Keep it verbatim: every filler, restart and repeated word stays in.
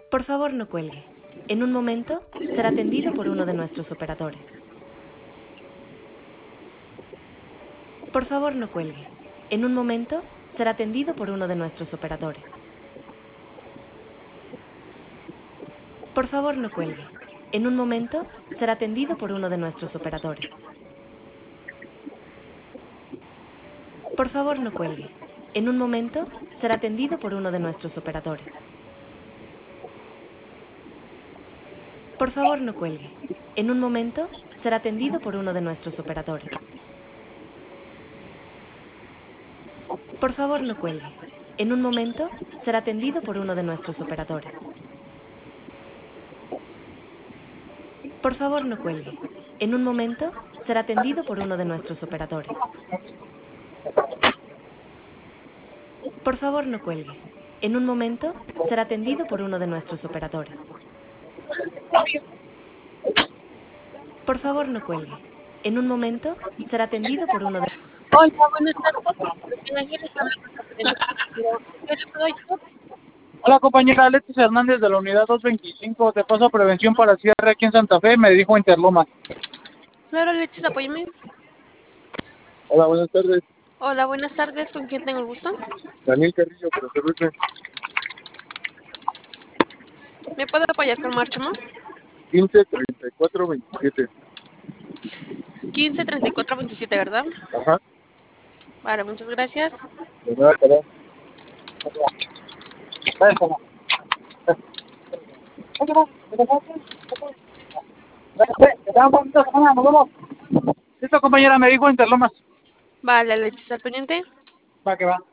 Por favor, no cuelgue. En un momento será atendido por uno de nuestros operadores. Por favor, no cuelgue. En un momento será atendido por uno de nuestros operadores. Por favor, no cuelgue. En un momento será atendido por uno de nuestros operadores. Por favor, no cuelgue. En un momento será atendido por uno de nuestros operadores. Por favor, no cuelgue. En un momento será atendido por uno de nuestros operadores. Por favor, no cuelgue. En un momento será atendido por uno de nuestros operadores. Por favor, no cuelgue. En un momento será atendido por uno de nuestros operadores. Por favor, no cuelgue. En un momento será atendido por uno de nuestros operadores. Por favor, no cuelgue. En un momento será atendido por uno de... Hola, buenas tardes. En Ángeles habla con Caterina. ¿Qué le puedo ayudar? Hola compañera, Alexis Hernández de la unidad doscientos veinticinco, de paso a prevención para cierre aquí en Santa Fe, me dirijo a Interlomas. Claro, Alexis, apóyame. Hola, buenas tardes. Hola, buenas tardes. ¿Con quién tengo el gusto? Daniel Carrillo, pero se ruge. ¿Me puedo apoyar con Máximo? quince treinta y cuatro veintisiete. quince treinta y cuatro veintisiete, ¿verdad? Ajá. Vale, muchas gracias. De nada, perdón. Listo compañera, me dijo Interlomas. Vale, Alexis, al pendiente. Va que va.